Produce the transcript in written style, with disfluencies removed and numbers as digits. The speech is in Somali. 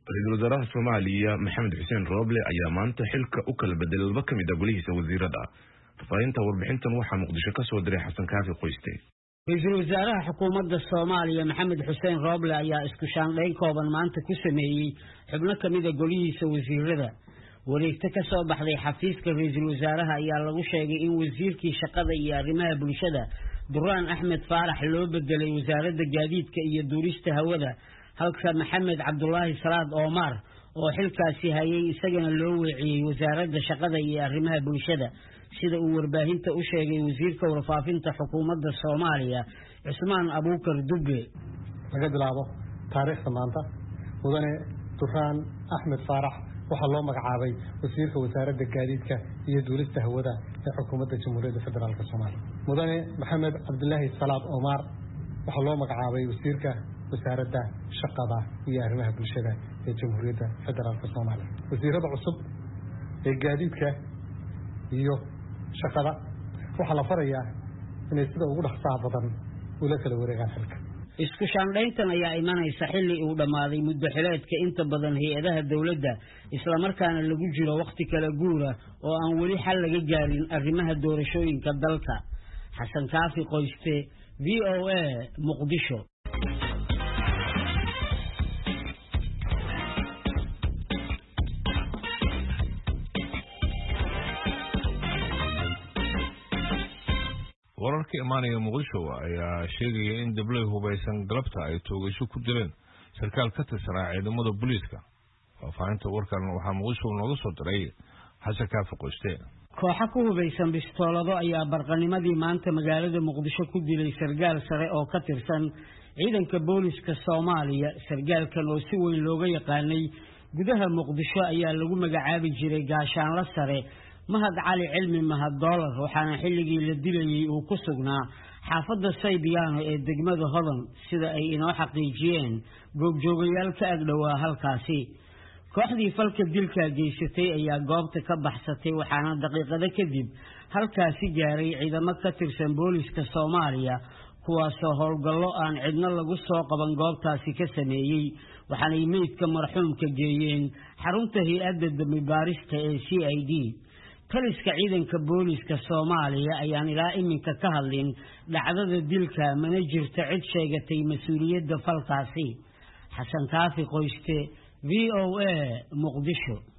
رئيس وزراء الصومالية محمد حسين روبلي ayaa maanta xilka u kala bedelay laba kamid ah golihiisa wasiirada. Faafinta warbixintan waxa Muqdisho ka soo diray Xasan Kaafi Qoyste. Ra'iisul Wasaaraha Xukuumadda Soomaaliya Maxamed Xuseen Roble ayaa isku shaandhayn kooban maanta ku sameeyay xubno kamid ah golihiisa wasiirada. Wareegta ka soo baxday xafiiska Ra'iisul Wasaaraha ayaa lagu sheegay in wasiirkii shaqada iyo arrimaha bulshada Duraan Axmed Faarax loo bedelay wasaaradda gaadiidka iyo duurista hawada. halka Maxamed Cabdullaahi Salaad Omar oo xilkaasi hayay isagana loo weeciyay wasaaradda shaqada iyo arrimaha bulshada sida uu warbaahinta u sheegay wasiirka warfaafinta xukuumadda Soomaaliya Cusmaan Abuukar Dubbe. laga bilaabo taariikhda maanta mudane Duraan Axmed Faarax waxaa loo magacaabay wasiirka wasaaradda gaadiidka iyo duulista hawada ee xukuumadda Jamhuuriyadda Federaalka Soomaaliya. mudane Maxamed Cabdullaahi Salaad Omar waxaa loo magacaabay wasiirka wasaaradda shaqada iyo arrimaha bulshada ee Jamhuuriyadda Federaalka Soomaaliya. wasiirada cusub ee gaadiidka iyo shaqada waxa la farayaa inay sida ugu dhaqsaha badan ula kala wareegaan xilka. isku shaandhayntan ayaa imanaysa xilli uu dhamaaday muddo xileedka inta badan hay'adaha dawladda isla markaana lagu jiro waqti kala guura oo aan wali xal laga gaarin arrimaha doorashooyinka dalka. Xasan Kaafi Qoyste, VOA, Muqdisho. wararka imaanaya Muqdisho ayaa sheegaya in dablay hubaysan galabta ay toogasho ku dileen sarkaal ka tirsanaa ciidamada booliiska. Faafinta warkan waxaa Muqdisho nooga soo diray Xasan Kaafi Qoyste. kooxo ku hubaysan bistoolado ayaa barqanimadii maanta magaalada Muqdisho ku dilay sargaal sare oo ka tirsan ciidanka booliiska Soomaaliya. sargaalkan oo si weyn looga yaqaanay gudaha Muqdisho ayaa lagu magacaabi jiray gaashaanle sare Mahad Cali Cilmi Mahad Doolar waxaana xilligii la dilayay uu ku sugnaa xaafadda Saybiyaano ee degmada Hodan sida ay inoo xaqiijiyeen goobjoogayaal ka agdhowaa halkaasi. kooxdii falka dilka geysatay ayaa goobta ka baxsatay waxaana daqiiqado kadib halkaasi gaaray ciidamo ka tirsan booliiska Soomaaliya kuwaasoo howlgallo aan cidna lagu soo qaban goobtaasi ka sameeyay waxaanay meydka marxuumka geeyeen xarunta hay'adda dambi baarista ee CID. taliska ciidanka booliiska Soomaaliya ayaan ilaa iminka ka hadlin dhacdada dilka mana jirto cid sheegatay mas'uuliyadda falkaasi. Xasan Kaafi Qoyste, VOA, Muqdisho.